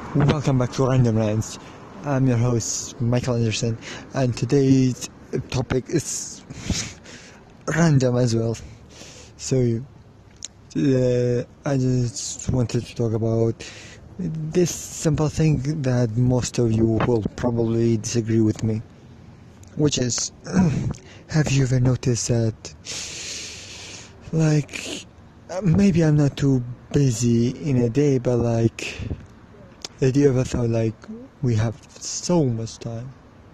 Welcome back to Random Rants. I'm your host, Michael Anderson, and today's topic is random as well. So, I just wanted to talk about this simple thing that most of you will probably disagree with me, which is, have you ever noticed that, maybe I'm not too busy in a day, but the idea of it felt we have so much time.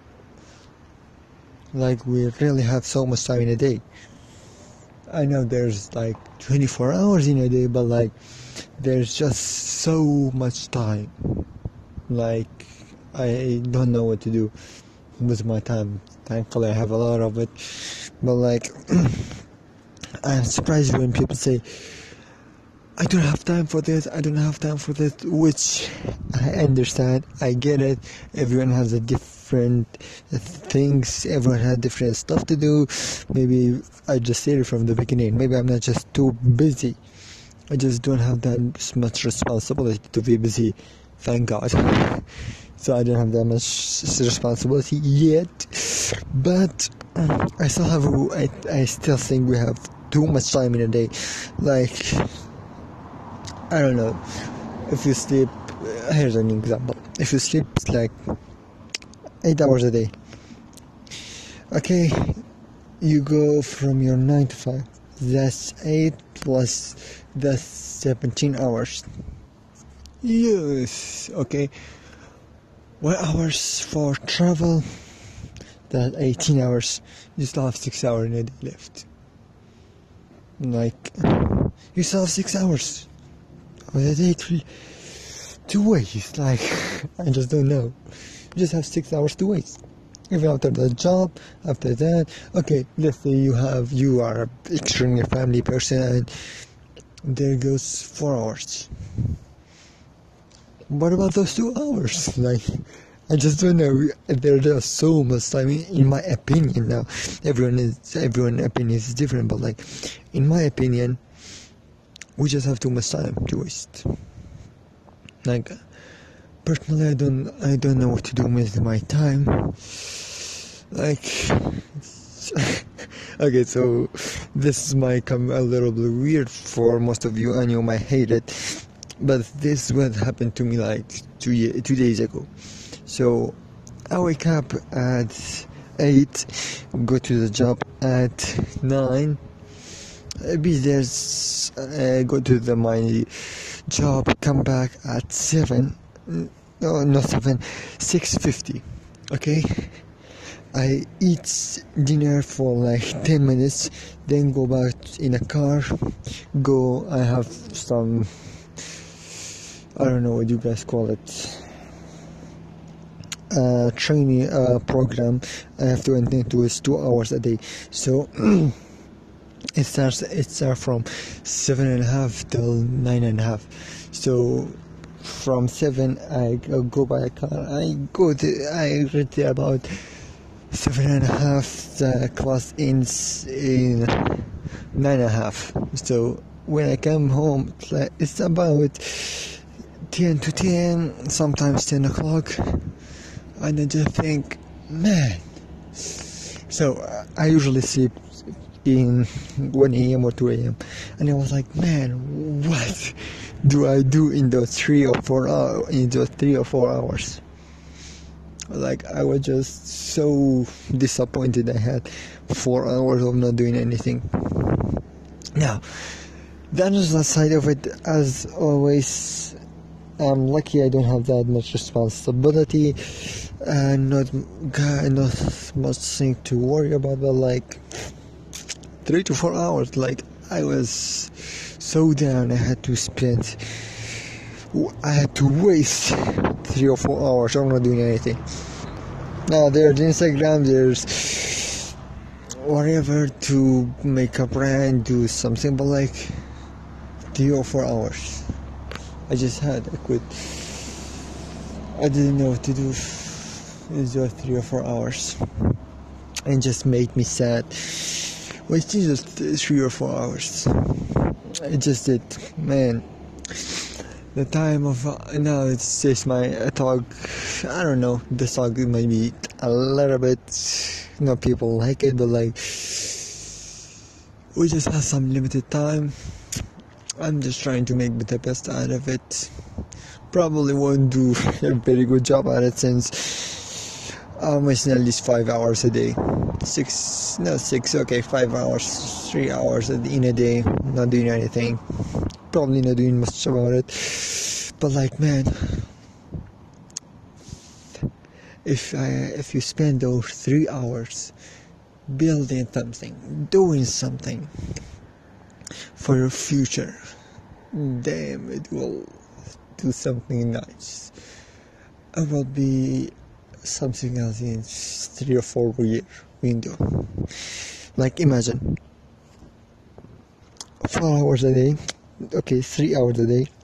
We really have so much time in a day. I know there's 24 hours in a day, but there's just so much time. I don't know what to do with my time. Thankfully I have a lot of it. But I'm surprised when people say, I don't have time for this, which I understand, I get it. Everyone has a different things, everyone has different stuff to do. Maybe I just said it from the beginning, maybe I'm not just too busy. I just don't have that much responsibility to be busy, thank God. So I don't have that much responsibility yet, but I still think we have too much time in a day. I don't know, if you sleep, here's an example, if you sleep 8 hours a day, okay, you go from your 9 to 5, that's 8 plus that's 17 hours, yes, okay, 1 hours for travel, that's 18 hours, you still have 6 hours in a day left, you still have 6 hours with a day to waste. I just don't know. You just have 6 hours to waste. Even after the job, after that, okay, let's say you are an extremely family person and there goes 4 hours. What about those 2 hours? I just don't know. There's just so much time, in my opinion. Now, everyone's opinion is different, but in my opinion, we just have too much time to waste. Personally, I don't know what to do with my time. Okay, so this might come a little bit weird for most of you, and you might hate it, but this is what happened to me 2 days ago. So I wake up at 8, go to the job at 9, be there, go to my job, come back at 7, no, not 7, 6:50, okay, I eat dinner for 10 minutes, then go back in a car, I have some, I don't know what you guys call it, training program I have to attend to. Is 2 hours a day, so it starts from 7:30 till 9:30. So from 7 I go by a car, I reach there about 7:30. The class ends in 9:30. So when I come home, it's about 10 to 10, sometimes 10 o'clock, and I just think, man. So I usually sleep in 1 a.m. or 2 a.m. and I was like, man, what do I do in those 3 or 4 hours? I was just so disappointed. I had 4 hours of not doing anything. Now, the other side of it, as always, I'm lucky I don't have that much responsibility and not much thing to worry about, but 3 to 4 hours, I was so down. I had to waste 3 or 4 hours. I'm not doing anything. Now there's Instagram, there's whatever to make a brand, do something, but 3 or 4 hours. I quit. I didn't know what to do. It's just 3 or 4 hours. And just made me sad. Wasting just 3 or 4 hours. I just did, man. the time of now it's just my talk. I don't know, this talk might be a little bit, people like it, but like we just have some limited time. I'm just trying to make the best out of it. Probably won't do a very good job at it since I'm wasting at least 5 hours a day. 5 hours, 3 hours in a day, not doing anything. Probably not doing much about it. But like, man, if you spend those 3 hours building something, doing something for your future, damn, it will do something nice. It will be something else in 3 or 4 year window. Like, imagine 4 hours a day, 3 hours a day,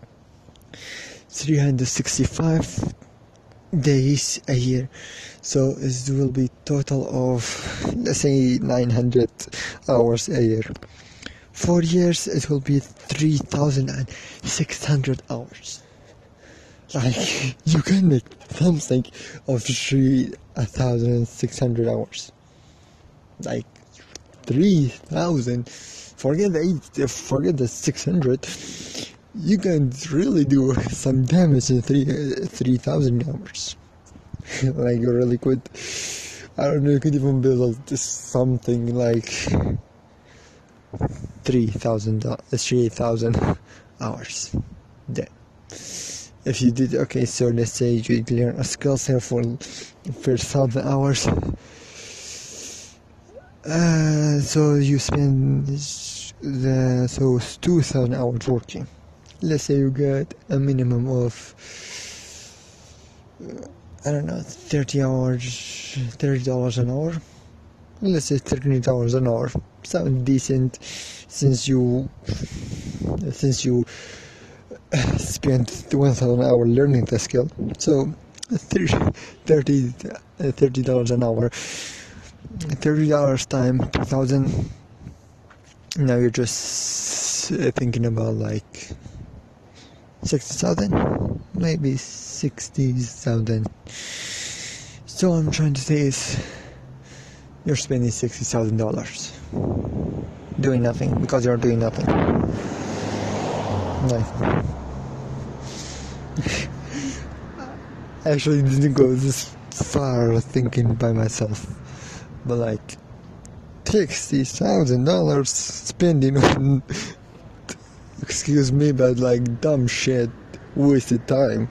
365 days a year, so it will be total of, let's say, 900 hours a year. 4 years it will be 3,600 hours. Like, you can make something of 3,600 hours. Like 3,000, forget the 600, you can really do some damage in 3,000 hours. Like, you really could. I don't know, you could even build something like 3,000 hours. Then, if you did, so let's say you learn a skill set for 1,000 hours. So you spend 2,000 hours working. Let's say you get a minimum of $30 an hour. Let's say $30 an hour. Sounds decent since you spent 1,000 hours learning the skill. So $30 an hour. $30 times 2,000. Now you're just thinking about like 60,000, maybe 60,000. So what I'm trying to say is, you're spending $60,000 doing nothing, because you're doing nothing. Nice. I actually didn't go this far thinking by myself, but like $60,000 spending on, excuse me, but like dumb shit, wasted time.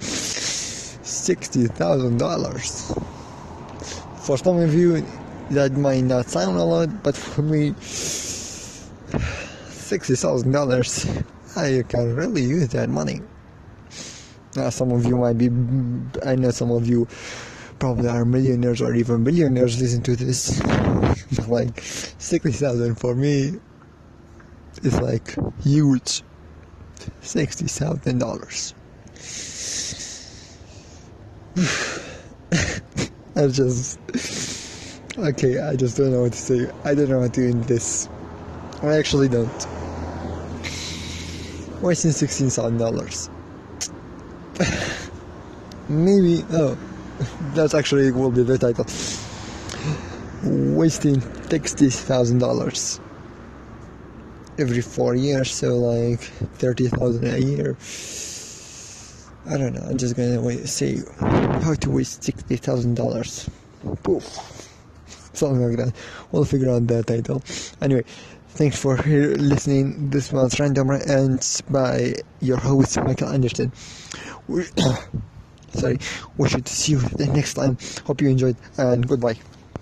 $60,000. For some of you, that might not sound a lot, but for me, $60,000, I can really use that money. Some of you might be, I know some of you probably are millionaires or even billionaires listen to this, but like 60,000 for me is like huge. $60,000. I just don't know what to say. I don't know how to end this. I actually don't. Wasting $16,000. Maybe, that actually will be the title. Wasting $60,000 every 4 years, so like 30,000 a year. I don't know, I'm just gonna say how to waste $60,000. Poof. Something like that. We'll figure out the title. Anyway, thanks for listening. This was Random Rants by your host, Michael Anderson. We should see you the next time. Hope you enjoyed, and goodbye.